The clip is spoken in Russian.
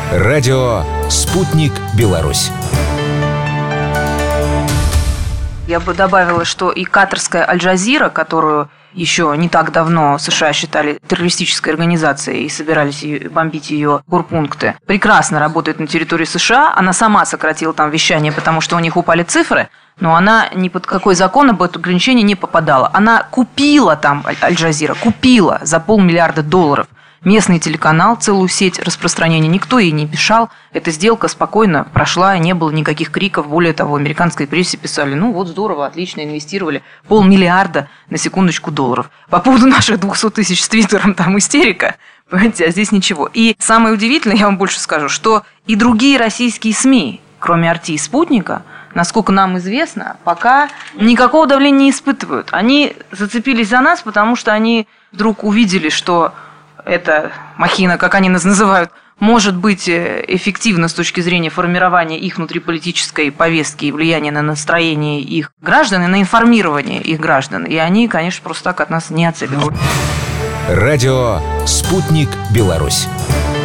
Радио «Спутник Беларусь». Я бы добавила, что и катарская Аль-Джазира, которую еще не так давно США считали террористической организацией и собирались бомбить ее курпункты, прекрасно работает на территории США. Она сама сократила там вещание, потому что у них упали цифры, но она ни под какой закон об это ограничение не попадала. Она купила там, Аль-Джазира, купила за $500 миллиона местный телеканал, целую сеть распространения. Никто ей не мешал. Эта сделка спокойно прошла, не было никаких криков. Более того, в американской прессе писали: ну вот здорово, отлично, инвестировали $500 миллиона, на секундочку, долларов. По поводу наших 200 тысяч с Твиттером, там истерика, понимаете, а здесь ничего. И самое удивительное, я вам больше скажу, что и другие российские СМИ, кроме «Арти» и «Спутника», насколько нам известно, пока никакого давления не испытывают. Они зацепились за нас, потому что они вдруг увидели, что эта махина, как они нас называют, может быть эффективна с точки зрения формирования их внутриполитической повестки и влияния на настроение их граждан и на информирование их граждан. И они, конечно, просто так от нас не отцепятся. Радио «Спутник Беларусь».